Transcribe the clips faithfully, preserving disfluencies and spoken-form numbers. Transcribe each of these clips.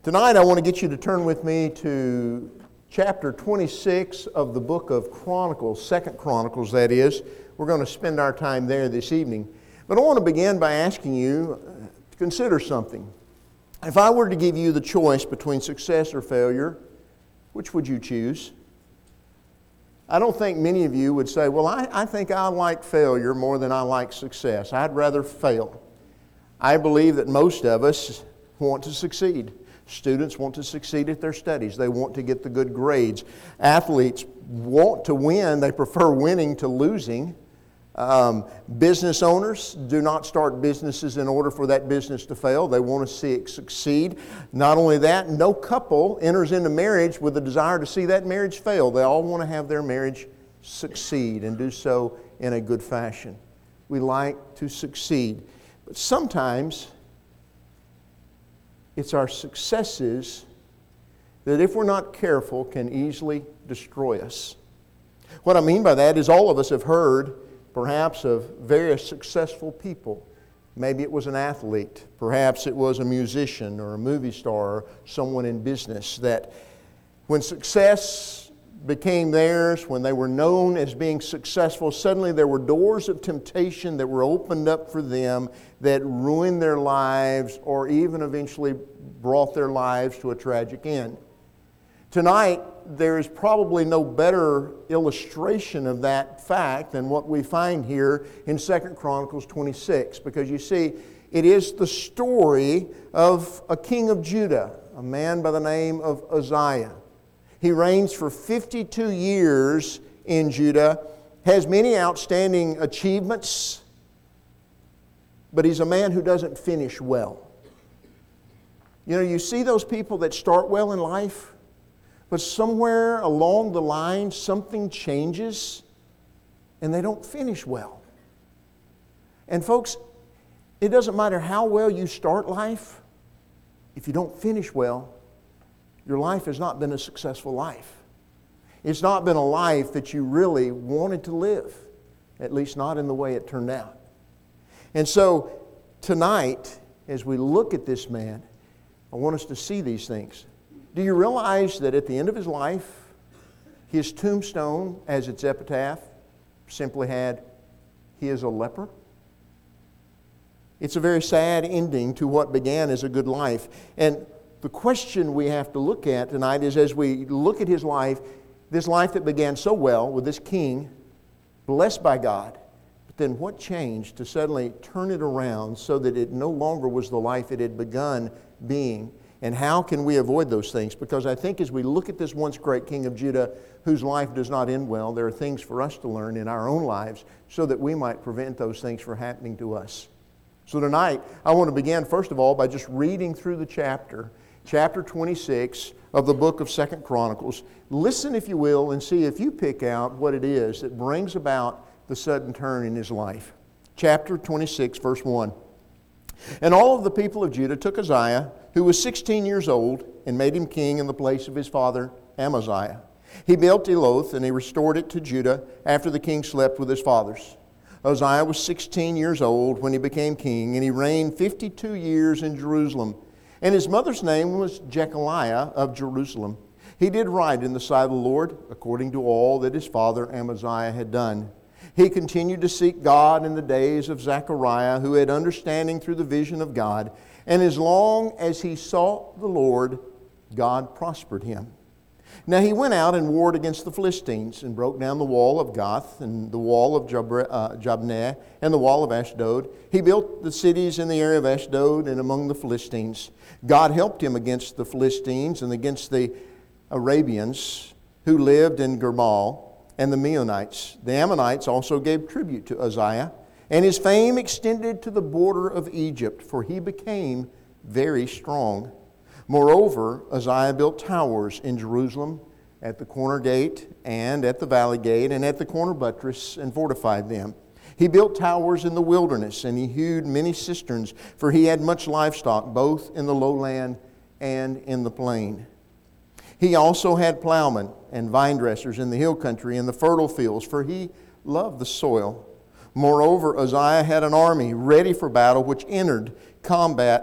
Tonight I want to get you to turn with me to chapter twenty-six of the book of Chronicles, Second Chronicles that is. We're going to spend our time there this evening. But I want to begin by asking you to consider something. If I were to give you the choice between success or failure, which would you choose? I don't think many of you would say, well, I, I think I like failure more than I like success. I'd rather fail. I believe that most of us want to succeed. Students want to succeed at their studies. They want to get the good grades. Athletes want to win. They prefer winning to losing. Um, business owners do not start businesses in order for that business to fail. They want to see it succeed. Not only that, no couple enters into marriage with a desire to see that marriage fail. They all want to have their marriage succeed and do so in a good fashion. We like to succeed. But sometimes it's our successes that, if we're not careful, can easily destroy us. What I mean by that is all of us have heard perhaps of various successful people. Maybe it was an athlete. Perhaps it was a musician or a movie star or someone in business that when success became theirs, when they were known as being successful, suddenly there were doors of temptation that were opened up for them that ruined their lives or even eventually brought their lives to a tragic end. Tonight, there is probably no better illustration of that fact than what we find here in Second Chronicles twenty-six, because you see, it is the story of a king of Judah, a man by the name of Uzziah. He reigns for fifty-two years in Judah, has many outstanding achievements, but he's a man who doesn't finish well. You know, you see those people that start well in life, but somewhere along the line something changes and they don't finish well. And folks, it doesn't matter how well you start life, if you don't finish well, your life has not been a successful life. It's not been a life that you really wanted to live, at least not in the way it turned out. And so tonight, as we look at this man, I want us to see these things. Do you realize that at the end of his life, his tombstone, as its epitaph, simply had, "He is a leper"? It's a very sad ending to what began as a good life. And the question we have to look at tonight is, as we look at his life, this life that began so well with this king, blessed by God, but then what changed to suddenly turn it around so that it no longer was the life it had begun being? And how can we avoid those things? Because I think as we look at this once great king of Judah, whose life does not end well, there are things for us to learn in our own lives so that we might prevent those things from happening to us. So tonight, I want to begin, first of all, by just reading through the chapter, chapter twenty-six of the book of Second Chronicles. Listen, if you will, and see if you pick out what it is that brings about the sudden turn in his life. Chapter twenty-six, verse one. And all of the people of Judah took Uzziah, who was sixteen years old, and made him king in the place of his father Amaziah. He built Eloth, and he restored it to Judah after the king slept with his fathers. Uzziah was sixteen years old when he became king, and he reigned fifty-two years in Jerusalem. And his mother's name was Jechaliah of Jerusalem. He did right in the sight of the Lord, according to all that his father Amaziah had done. He continued to seek God in the days of Zechariah, who had understanding through the vision of God. And as long as he sought the Lord, God prospered him. Now he went out and warred against the Philistines, and broke down the wall of Gath, and the wall of Jabra, uh, Jabneh, and the wall of Ashdod. He built the cities in the area of Ashdod and among the Philistines. God helped him against the Philistines and against the Arabians who lived in Gerbal, and the Meunites. The Ammonites also gave tribute to Uzziah, and his fame extended to the border of Egypt, for he became very strong. Moreover, Uzziah built towers in Jerusalem, at the corner gate, and at the valley gate, and at the corner buttress, and fortified them. He built towers in the wilderness, and he hewed many cisterns, for he had much livestock, both in the lowland and in the plain. He also had plowmen and vine dressers in the hill country and the fertile fields, for he loved the soil. Moreover, Uzziah had an army ready for battle, which entered combat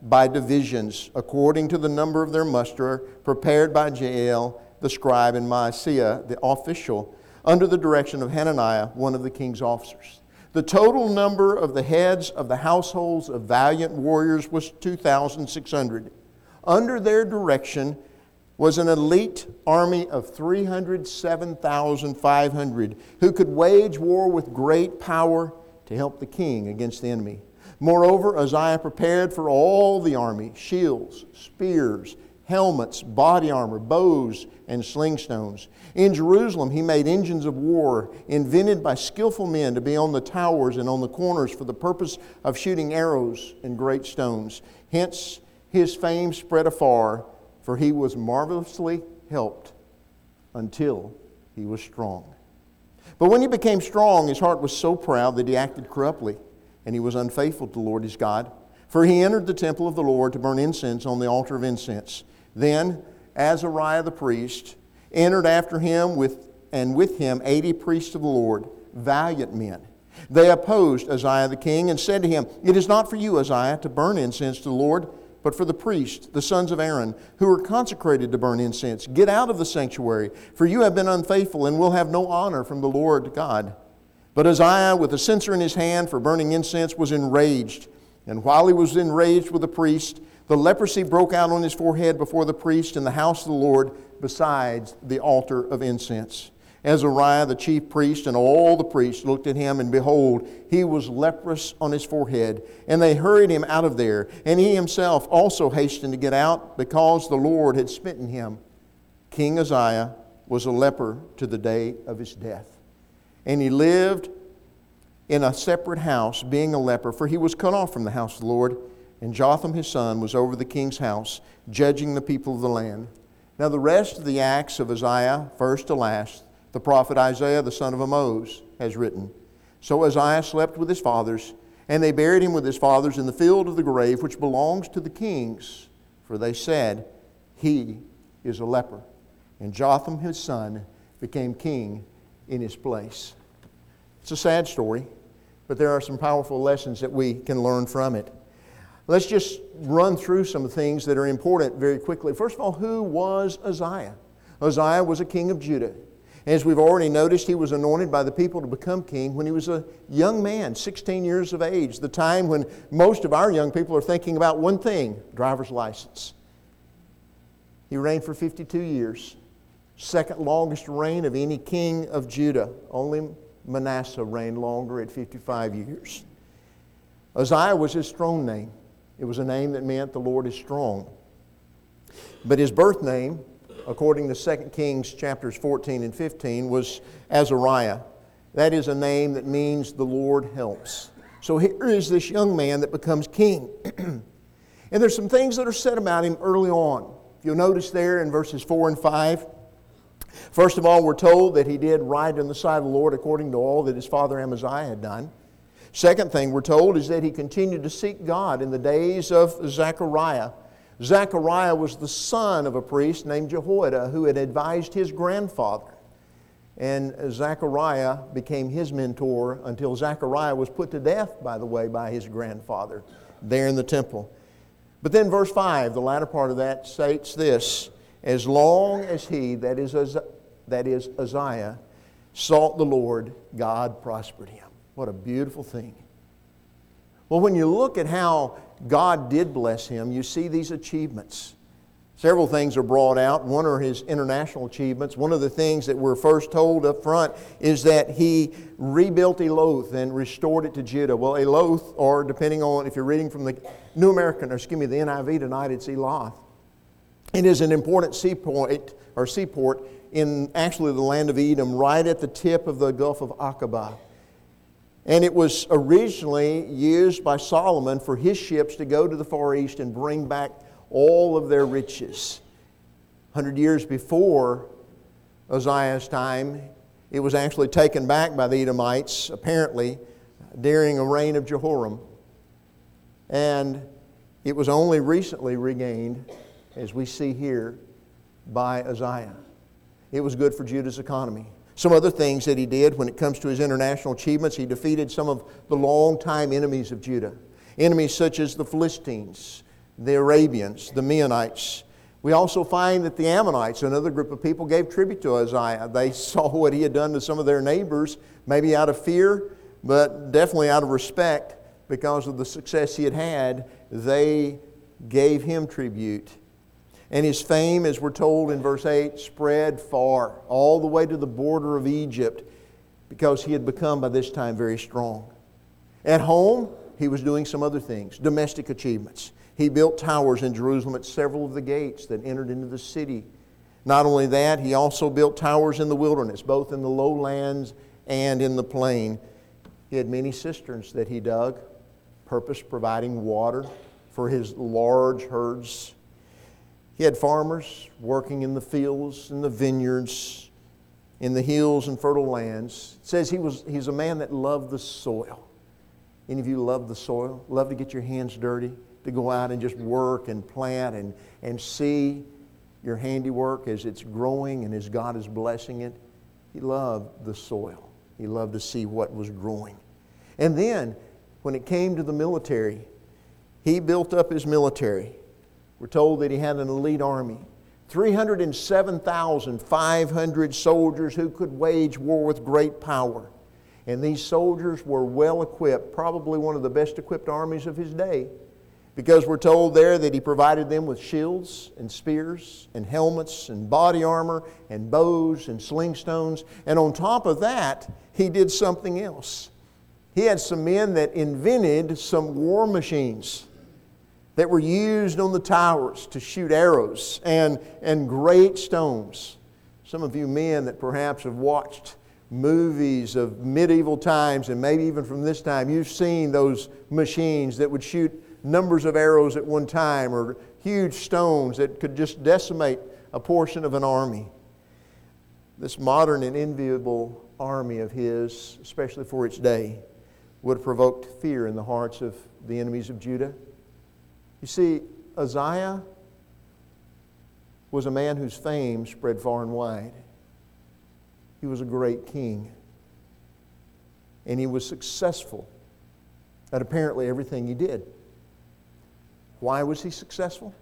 by divisions, according to the number of their muster, prepared by Jael, the scribe, and Maaseiah, the official, under the direction of Hananiah, one of the king's officers. The total number of the heads of the households of valiant warriors was two thousand six hundred. Under their direction was an elite army of three hundred seven thousand five hundred who could wage war with great power to help the king against the enemy. Moreover, Uzziah prepared for all the army shields, spears, helmets, body armor, bows, and sling stones. In Jerusalem he made engines of war, invented by skillful men to be on the towers and on the corners for the purpose of shooting arrows and great stones. Hence his fame spread afar, for he was marvelously helped until he was strong. But when he became strong, his heart was so proud that he acted corruptly, and he was unfaithful to the Lord his God. For he entered the temple of the Lord to burn incense on the altar of incense. Then Azariah the priest entered after him, with and with him eighty priests of the Lord, valiant men. They opposed Uzziah the king and said to him, "It is not for you, Uzziah, to burn incense to the Lord, but for the priests, the sons of Aaron, who are consecrated to burn incense. Get out of the sanctuary, for you have been unfaithful and will have no honor from the Lord God." But Uzziah, with a censer in his hand for burning incense, was enraged. And while he was enraged with the priest, the leprosy broke out on his forehead before the priest in the house of the Lord, besides the altar of incense. Azariah the chief priest and all the priests looked at him, and behold, he was leprous on his forehead. And they hurried him out of there. And he himself also hastened to get out, because the Lord had smitten him. King Uzziah was a leper to the day of his death. And he lived in a separate house, being a leper, for he was cut off from the house of the Lord. And Jotham his son was over the king's house, judging the people of the land. Now the rest of the acts of Uzziah, first to last, the prophet Isaiah the son of Amoz has written. So Uzziah slept with his fathers, and they buried him with his fathers in the field of the grave, which belongs to the kings. For they said, "He is a leper." And Jotham his son became king in his place. It's a sad story, but there are some powerful lessons that we can learn from it. Let's just run through some things that are important very quickly. First of all, who was Uzziah? Uzziah was a king of Judah. As we've already noticed, he was anointed by the people to become king when he was a young man, sixteen years of age, the time when most of our young people are thinking about one thing, driver's license. He reigned for fifty-two years, second longest reign of any king of Judah. Only Manasseh reigned longer at fifty-five years. Uzziah was his throne name. It was a name that meant the Lord is strong. But his birth name, according to Second Kings chapters fourteen and fifteen, was Azariah. That is a name that means the Lord helps. So here is this young man that becomes king. And there's some things that are said about him early on. If you'll notice there in verses four and five, first of all, we're told that he did right in the sight of the Lord according to all that his father Amaziah had done. Second thing we're told is that he continued to seek God in the days of Zechariah. Zechariah was the son of a priest named Jehoiada who had advised his grandfather. And Zechariah became his mentor until Zechariah was put to death, by the way, by his grandfather there in the temple. But then verse five, the latter part of that, states this: as long as he, that is, that is Uzziah, sought the Lord, God prospered him. What a beautiful thing. Well, when you look at how God did bless him, you see these achievements. Several things are brought out. One are his international achievements. One of the things that we're first told up front is that he rebuilt Eloth and restored it to Judah. Well, Eloth, or depending on if you're reading from the New American, or excuse me, the N I V tonight, it's Eloth. It is an important seaport, or seaport in actually the land of Edom, right at the tip of the Gulf of Aqaba. And it was originally used by Solomon for his ships to go to the Far East and bring back all of their riches. A hundred years before Uzziah's time, it was actually taken back by the Edomites, apparently, during a reign of Jehoram. And it was only recently regained, as we see here, by Uzziah. It was good for Judah's economy. Some other things that he did when it comes to his international achievements, he defeated some of the longtime enemies of Judah. Enemies such as the Philistines, the Arabians, the Meunites. We also find that the Ammonites, another group of people, gave tribute to Uzziah. They saw what he had done to some of their neighbors, maybe out of fear, but definitely out of respect because of the success he had had. They gave him tribute. And his fame, as we're told in verse eight, spread far, all the way to the border of Egypt, because he had become by this time very strong. At home, he was doing some other things, domestic achievements. He built towers in Jerusalem at several of the gates that entered into the city. Not only that, he also built towers in the wilderness, both in the lowlands and in the plain. He had many cisterns that he dug, purpose providing water for his large herds. He had farmers working in the fields, in the vineyards, in the hills and fertile lands. It says he was he's a man that loved the soil. Any of you love the soil? Love to get your hands dirty? To go out and just work and plant and, and see your handiwork as it's growing and as God is blessing it? He loved the soil. He loved to see what was growing. And then, when it came to the military, he built up his military. We're told that he had an elite army. three hundred seven thousand five hundred soldiers who could wage war with great power. And these soldiers were well equipped, probably one of the best equipped armies of his day. Because we're told there that he provided them with shields and spears and helmets and body armor and bows and sling stones. And on top of that, he did something else. He had some men that invented some war machines that were used on the towers to shoot arrows and, and great stones. Some of you men that perhaps have watched movies of medieval times and maybe even from this time, you've seen those machines that would shoot numbers of arrows at one time, or huge stones that could just decimate a portion of an army. This modern and enviable army of his, especially for its day, would have provoked fear in the hearts of the enemies of Judah. You see, Uzziah was a man whose fame spread far and wide. He was a great king. And he was successful at apparently everything he did. Why was he successful?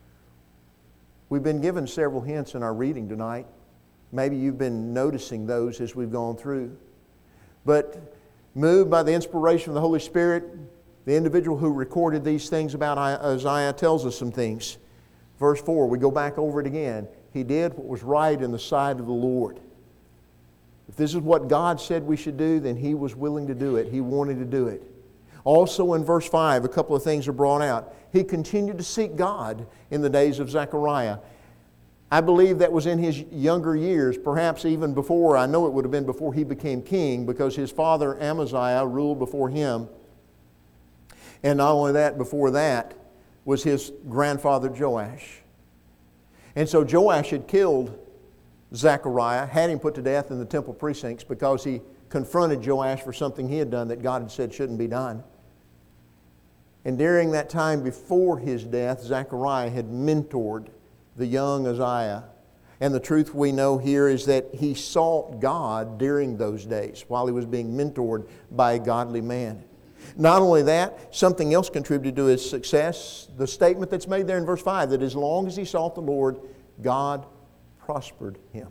We've been given several hints in our reading tonight. Maybe you've been noticing those as we've gone through. But moved by the inspiration of the Holy Spirit, the individual who recorded these things about Uzziah tells us some things. Verse four, we go back over it again. He did what was right in the sight of the Lord. If this is what God said we should do, then he was willing to do it. He wanted to do it. Also in verse five, a couple of things are brought out. He continued to seek God in the days of Zechariah. I believe that was in his younger years, perhaps even before. I know it would have been before he became king, because his father Amaziah ruled before him. And not only that, before that was his grandfather Joash. And so Joash had killed Zechariah, had him put to death in the temple precincts because he confronted Joash for something he had done that God had said shouldn't be done. And during that time before his death, Zechariah had mentored the young Uzziah. And the truth we know here is that he sought God during those days while he was being mentored by a godly man. Not only that, something else contributed to his success. The statement that's made there in verse five, that as long as he sought the Lord, God prospered him.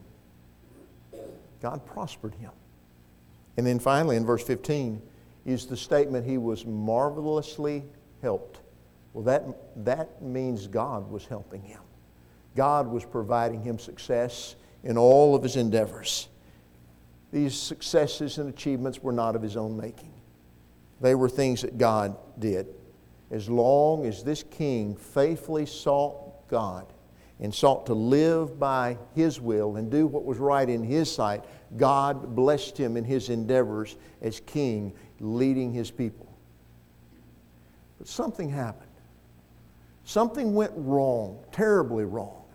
God prospered him. And then finally in verse fifteen is the statement, he was marvelously helped. Well, that, that means God was helping him. God was providing him success in all of his endeavors. These successes and achievements were not of his own making. They were things that God did. As long as this king faithfully sought God and sought to live by his will and do what was right in his sight, God blessed him in his endeavors as king, leading his people. But something happened. Something went wrong, terribly wrong.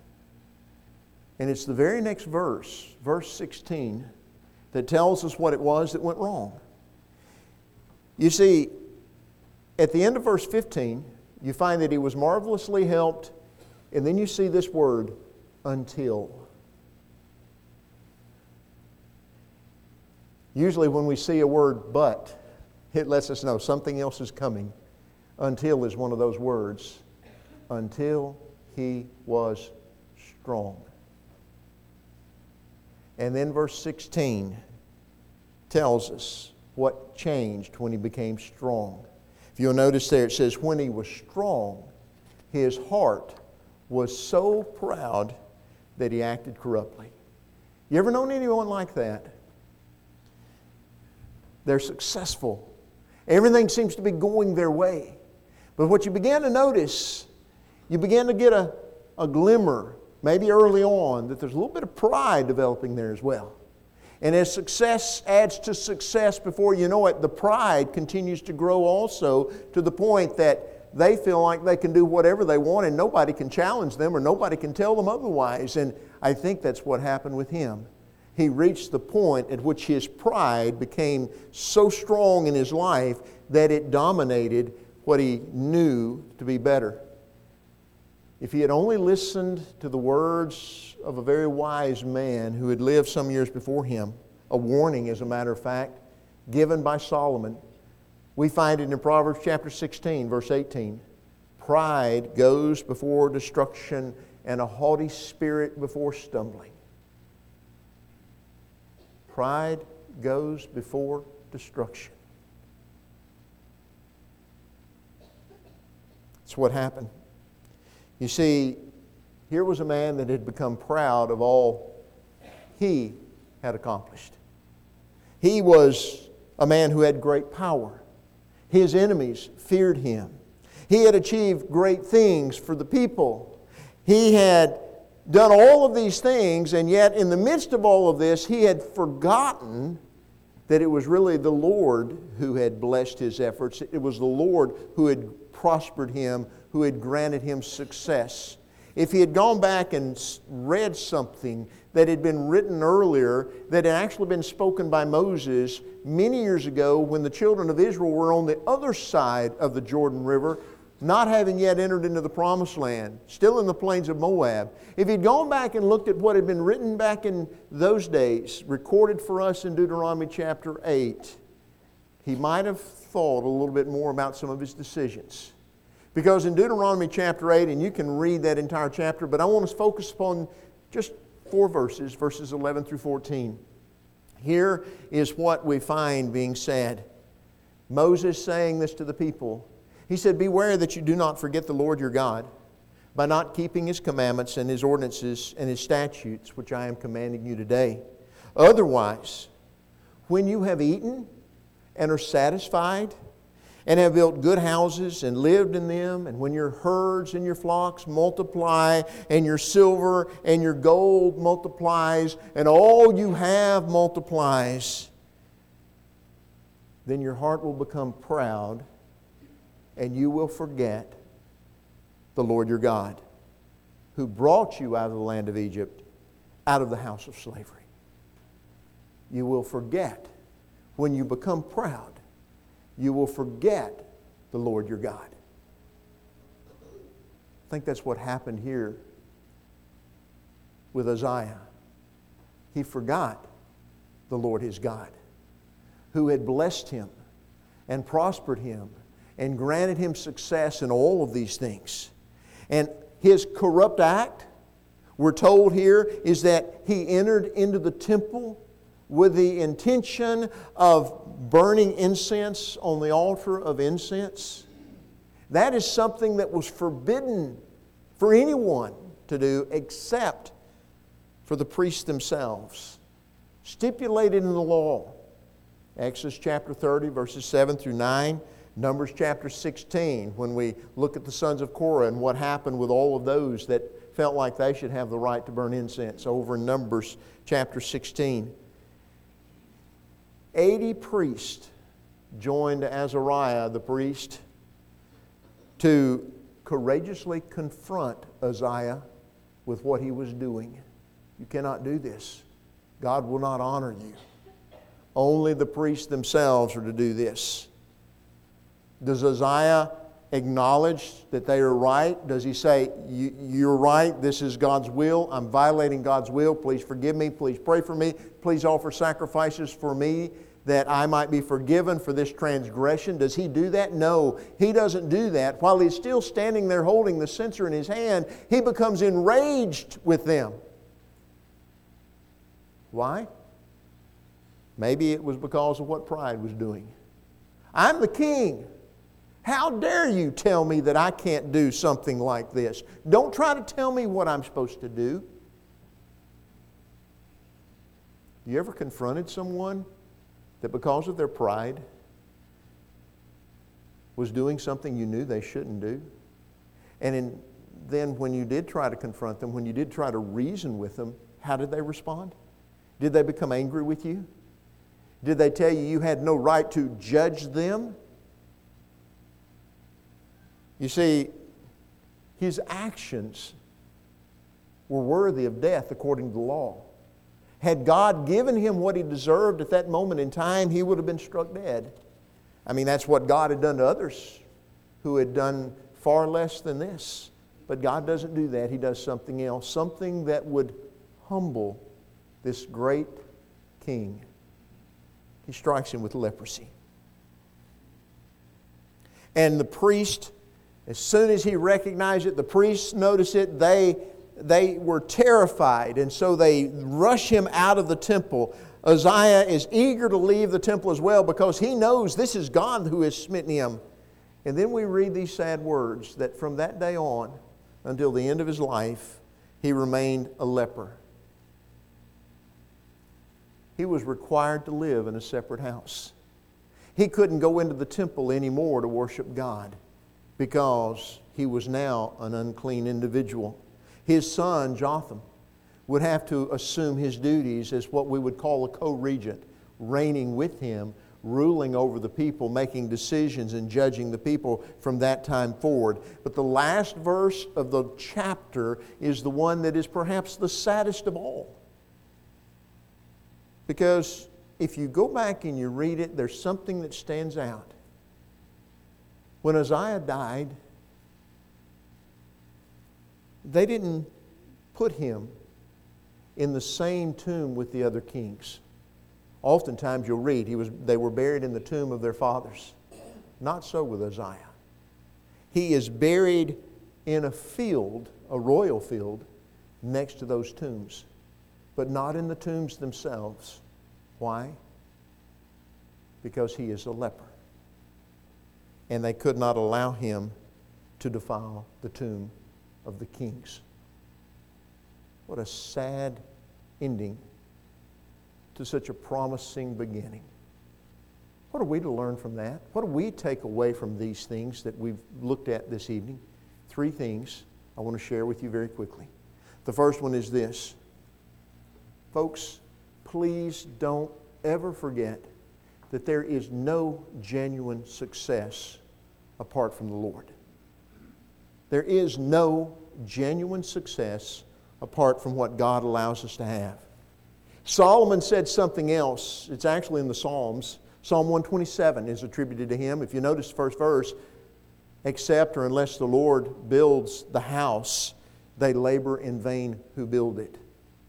And it's the very next verse, verse sixteen, that tells us what it was that went wrong. You see, at the end of verse fifteen, you find that he was marvelously helped, and then you see this word, until. Usually when we see a word but, it lets us know something else is coming. Until is one of those words until he was strong. And then verse sixteen tells us what changed when he became strong. If you'll notice there, it says, when he was strong, his heart was so proud that he acted corruptly. You ever known anyone like that? They're successful. Everything seems to be going their way. But what you began to notice, you began to get a, a glimmer, maybe early on, that there's a little bit of pride developing there as well. And as success adds to success, before you know it, the pride continues to grow also, to the point that they feel like they can do whatever they want and nobody can challenge them or nobody can tell them otherwise. And I think that's what happened with him. He reached the point at which his pride became so strong in his life that it dominated what he knew to be better. If he had only listened to the words of a very wise man who had lived some years before him, a warning, as a matter of fact, given by Solomon, we find it in Proverbs chapter sixteen, verse eighteen. Pride goes before destruction, and a haughty spirit before stumbling. Pride goes before destruction. That's what happened. You see, here was a man that had become proud of all he had accomplished. He was a man who had great power. His enemies feared him. He had achieved great things for the people. He had done all of these things, and yet in the midst of all of this, he had forgotten that it was really the Lord who had blessed his efforts. It was the Lord who had prospered him, who had granted him success. If he had gone back and read something that had been written earlier, that had actually been spoken by Moses many years ago when the children of Israel were on the other side of the Jordan River, not having yet entered into the Promised Land, still in the plains of Moab. If he'd gone back and looked at what had been written back in those days, recorded for us in Deuteronomy chapter eight, he might have thought a little bit more about some of his decisions. Because in Deuteronomy chapter eight, and you can read that entire chapter, but I want to focus upon just four verses, verses eleven through fourteen. Here is what we find being said. Moses saying this to the people. He said, beware that you do not forget the Lord your God by not keeping His commandments and His ordinances and His statutes, which I am commanding you today. Otherwise, when you have eaten and are satisfied and have built good houses and lived in them, and when your herds and your flocks multiply, and your silver and your gold multiplies, and all you have multiplies, then your heart will become proud, and you will forget the Lord your God, who brought you out of the land of Egypt, out of the house of slavery. You will forget. When you become proud, you will forget the Lord your God. I think that's what happened here with Uzziah. He forgot the Lord his God, who had blessed him and prospered him and granted him success in all of these things. And his corrupt act, we're told here, is that he entered into the temple with the intention of burning incense on the altar of incense. That is something that was forbidden for anyone to do except for the priests themselves. Stipulated in the law. Exodus chapter thirty, verses seven through nine. Numbers chapter sixteen, when we look at the sons of Korah and what happened with all of those that felt like they should have the right to burn incense, over in Numbers chapter sixteen. eighty priests joined Azariah the priest to courageously confront Uzziah with what he was doing. You cannot do this. God will not honor you. Only the priests themselves are to do this. Does Uzziah acknowledge that they are right? Does he say, you're right, this is God's will, I'm violating God's will, please forgive me, please pray for me, please offer sacrifices for me that I might be forgiven for this transgression. Does he do that? No, he doesn't do that. While he's still standing there holding the censer in his hand, he becomes enraged with them. Why? Maybe it was because of what pride was doing. I'm the king. How dare you tell me that I can't do something like this? Don't try to tell me what I'm supposed to do. You ever confronted someone that because of their pride was doing something you knew they shouldn't do? And in, then when you did try to confront them, when you did try to reason with them, how did they respond? Did they become angry with you? Did they tell you you had no right to judge them? You see, his actions were worthy of death according to the law. Had God given him what he deserved at that moment in time, he would have been struck dead. I mean, that's what God had done to others who had done far less than this. But God doesn't do that. He does something else, something that would humble this great king. He strikes him with leprosy. And the priest, as soon as he recognized it, the priests noticed it, they They were terrified, and so they rush him out of the temple. Uzziah is eager to leave the temple as well because he knows this is God who has smitten him. And then we read these sad words that from that day on until the end of his life, he remained a leper. He was required to live in a separate house. He couldn't go into the temple anymore to worship God because he was now an unclean individual. His son, Jotham, would have to assume his duties as what we would call a co-regent, reigning with him, ruling over the people, making decisions and judging the people from that time forward. But the last verse of the chapter is the one that is perhaps the saddest of all. Because if you go back and you read it, there's something that stands out. When Uzziah died, they didn't put him in the same tomb with the other kings. Oftentimes you'll read he was, they were buried in the tomb of their fathers. Not so with Uzziah. He is buried in a field, a royal field, next to those tombs, but not in the tombs themselves. Why? Because he is a leper. And they could not allow him to defile the tomb of the kings. What a sad ending to such a promising beginning. What are we to learn from that? What do we take away from these things that we've looked at this evening? Three things I want to share with you very quickly. The first one is this. Folks, please don't ever forget that there is no genuine success apart from the Lord. There is no genuine success apart from what God allows us to have. Solomon said something else. It's actually in the Psalms. Psalm one twenty-seven is attributed to him. If you notice the first verse, except or unless the Lord builds the house, they labor in vain who build it.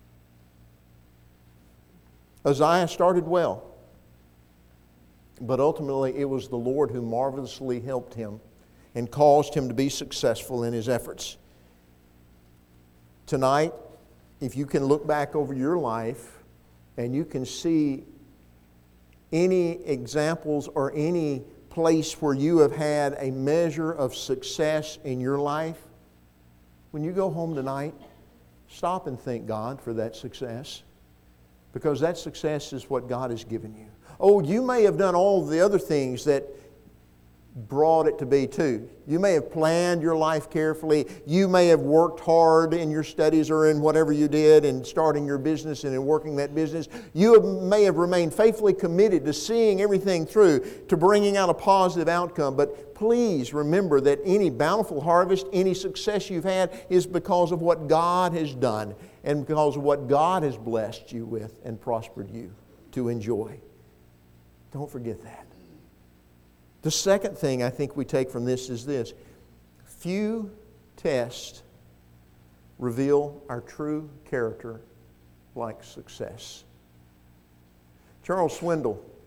Uzziah started well, but ultimately it was the Lord who marvelously helped him and caused him to be successful in his efforts. Tonight, if you can look back over your life and you can see any examples or any place where you have had a measure of success in your life, when you go home tonight, stop and thank God for that success, because that success is what God has given you. Oh, you may have done all the other things that brought it to be too. You may have planned your life carefully. You may have worked hard in your studies or in whatever you did in starting your business and in working that business. You have, may have remained faithfully committed to seeing everything through, to bringing out a positive outcome. But please remember that any bountiful harvest, any success you've had is because of what God has done and because of what God has blessed you with and prospered you to enjoy. Don't forget that. The second thing I think we take from this is this. Few tests reveal our true character like success. Charles Swindoll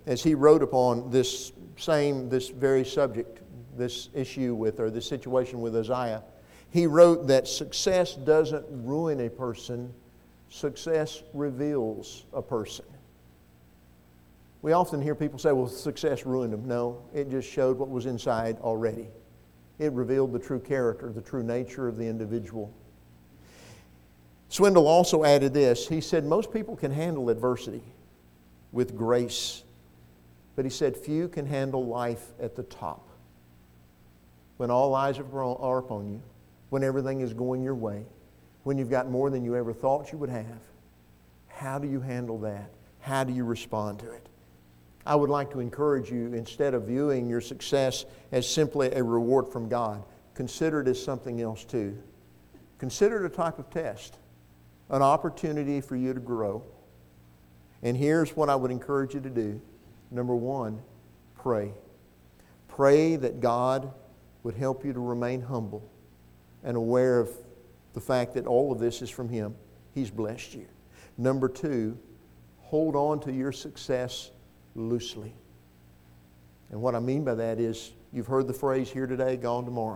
as he wrote upon this same, this very subject, this issue with, or this situation with Uzziah, he wrote that success doesn't ruin a person, success reveals a person. We often hear people say, well, success ruined them. No, it just showed what was inside already. It revealed the true character, the true nature of the individual. Swindoll also added this. He said, most people can handle adversity with grace, but he said, few can handle life at the top. When all eyes are upon you, when everything is going your way, when you've got more than you ever thought you would have, how do you handle that? How do you respond to it? I would like to encourage you, instead of viewing your success as simply a reward from God, consider it as something else too. Consider it a type of test, an opportunity for you to grow. And here's what I would encourage you to do. Number one, pray. Pray that God would help you to remain humble and aware of the fact that all of this is from Him. He's blessed you. Number two, hold on to your success loosely. And what I mean by that is, you've heard the phrase, here today, gone tomorrow.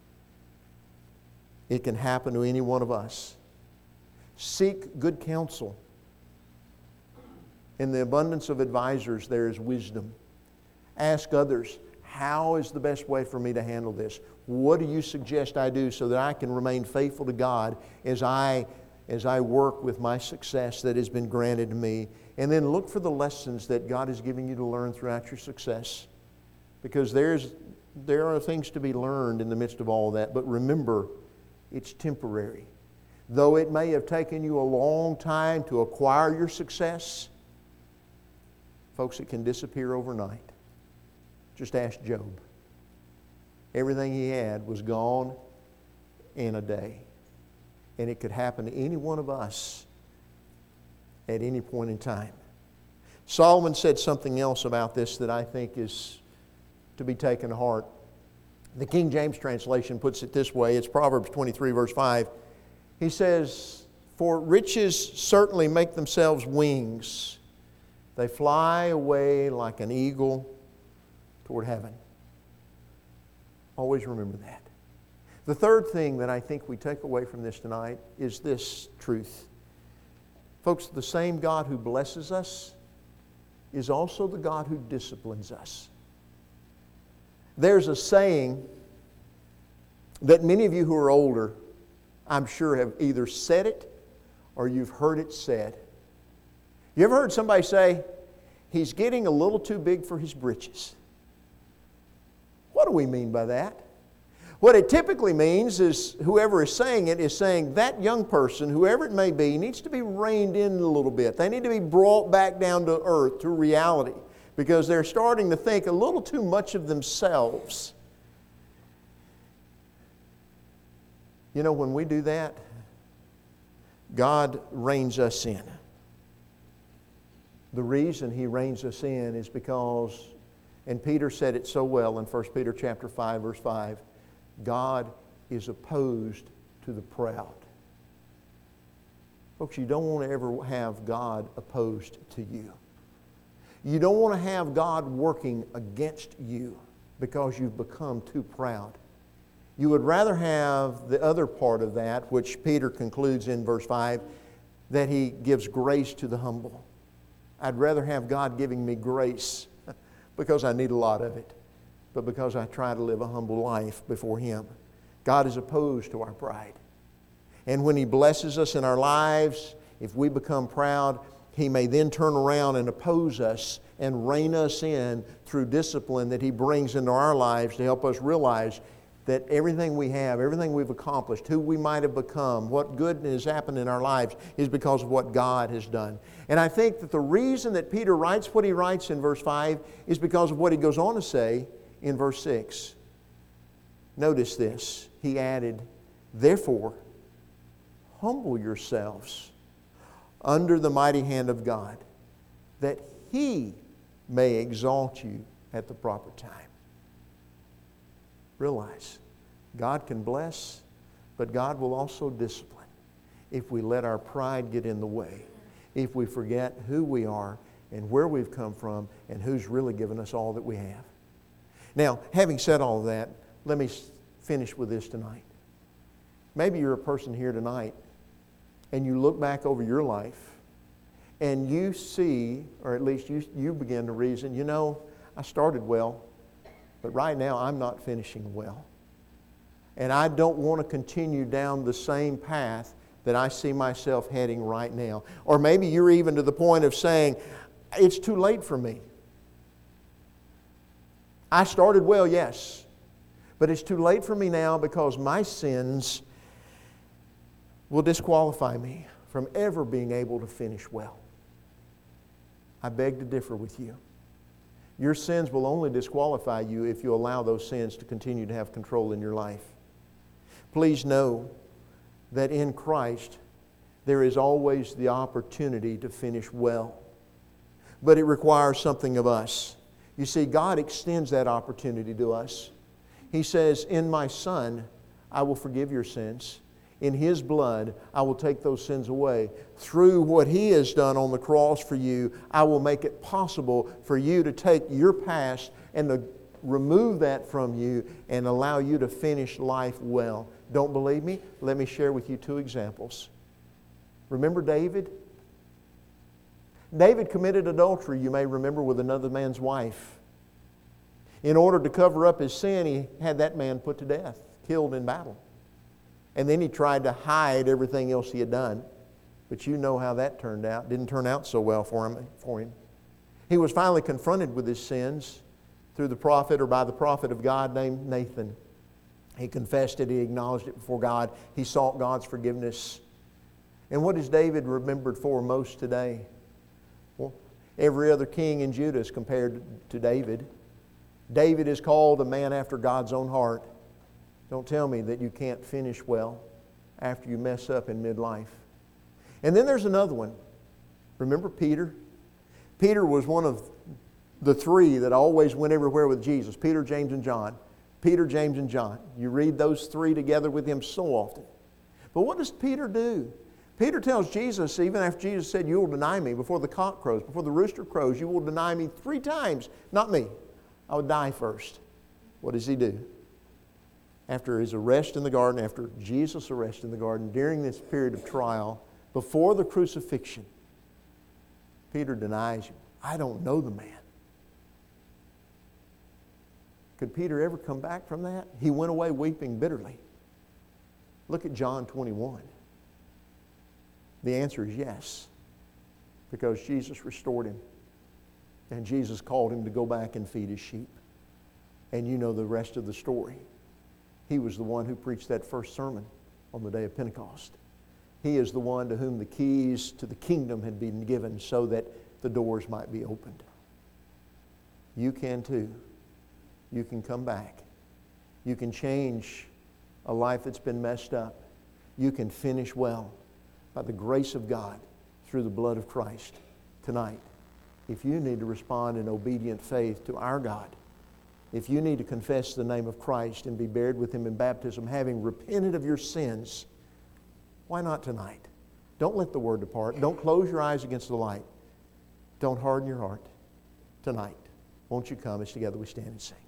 It can happen to any one of us. Seek good counsel. In the abundance of advisors, there is wisdom. Ask others, how is the best way for me to handle this? What do you suggest I do so that I can remain faithful to God as I, as I work with my success that has been granted to me? And then look for the lessons that God is giving you to learn throughout your success. Because there's, there are things to be learned in the midst of all that. But remember, it's temporary. Though it may have taken you a long time to acquire your success, folks, it can disappear overnight. Just ask Job. Everything he had was gone in a day. And it could happen to any one of us at any point in time. Solomon said something else about this that I think is to be taken to heart. The King James translation puts it this way. It's Proverbs twenty-three, verse five. He says, for riches certainly make themselves wings. They fly away like an eagle toward heaven. Always remember that. The third thing that I think we take away from this tonight is this truth. Folks, the same God who blesses us is also the God who disciplines us. There's a saying that many of you who are older, I'm sure, have either said it or you've heard it said. You ever heard somebody say, he's getting a little too big for his britches? What do we mean by that? What it typically means is whoever is saying it is saying that young person, whoever it may be, needs to be reined in a little bit. They need to be brought back down to earth, to reality, because they're starting to think a little too much of themselves. You know, when we do that, God reins us in. The reason He reins us in is because, and Peter said it so well in First Peter chapter five, verse five, God is opposed to the proud. Folks, you don't want to ever have God opposed to you. You don't want to have God working against you because you've become too proud. You would rather have the other part of that, which Peter concludes in verse five, that He gives grace to the humble. I'd rather have God giving me grace because I need a lot of it, but because I try to live a humble life before Him. God is opposed to our pride. And when He blesses us in our lives, if we become proud, He may then turn around and oppose us and rein us in through discipline that He brings into our lives to help us realize that everything we have, everything we've accomplished, who we might have become, what good has happened in our lives is because of what God has done. And I think that the reason that Peter writes what he writes in verse five is because of what he goes on to say in verse six. Notice this. He added, therefore, humble yourselves under the mighty hand of God, that He may exalt you at the proper time. Realize, God can bless, but God will also discipline if we let our pride get in the way, if we forget who we are and where we've come from and who's really given us all that we have. Now, having said all of that, let me finish with this tonight. Maybe you're a person here tonight and you look back over your life and you see, or at least you, you begin to reason, you know, I started well, but right now I'm not finishing well. And I don't want to continue down the same path that I see myself heading right now. Or maybe you're even to the point of saying, it's too late for me. I started well, yes, but it's too late for me now because my sins will disqualify me from ever being able to finish well. I beg to differ with you. Your sins will only disqualify you if you allow those sins to continue to have control in your life. Please know that in Christ there is always the opportunity to finish well. But it requires something of us. You see, God extends that opportunity to us. He says, in my Son, I will forgive your sins. In His blood, I will take those sins away. Through what He has done on the cross for you, I will make it possible for you to take your past and to remove that from you and allow you to finish life well. Don't believe me? Let me share with you two examples. Remember David? David committed adultery, you may remember, with another man's wife. In order to cover up his sin, he had that man put to death, killed in battle. And then he tried to hide everything else he had done. But you know how that turned out. Didn't turn out so well for him. For him. He was finally confronted with his sins through the prophet or by the prophet of God named Nathan. He confessed it. He acknowledged it before God. He sought God's forgiveness. And what is David remembered for most today? Well, every other king in Judah is compared to David. David is called a man after God's own heart. Don't tell me that you can't finish well after you mess up in midlife. And then there's another one. Remember Peter? Peter was one of the three that always went everywhere with Jesus. Peter, James, and John. Peter, James, and John. You read those three together with Him so often. But what does Peter do? Peter tells Jesus, even after Jesus said, you will deny me before the cock crows, before the rooster crows, you will deny me three times. Not me. I would die first. What does he do? After his arrest in the garden, after Jesus' arrest in the garden, during this period of trial, before the crucifixion, Peter denies Him. I don't know the man. Could Peter ever come back from that? He went away weeping bitterly. Look at John twenty-one. The answer is yes, because Jesus restored him. And Jesus called him to go back and feed His sheep. And you know the rest of the story. He was the one who preached that first sermon on the day of Pentecost. He is the one to whom the keys to the kingdom had been given so that the doors might be opened. You can too. You can come back. You can change a life that's been messed up. You can finish well by the grace of God through the blood of Christ tonight. If you need to respond in obedient faith to our God, if you need to confess the name of Christ and be buried with Him in baptism, having repented of your sins, why not tonight? Don't let the word depart. Don't close your eyes against the light. Don't harden your heart tonight. Won't you come as together we stand and sing?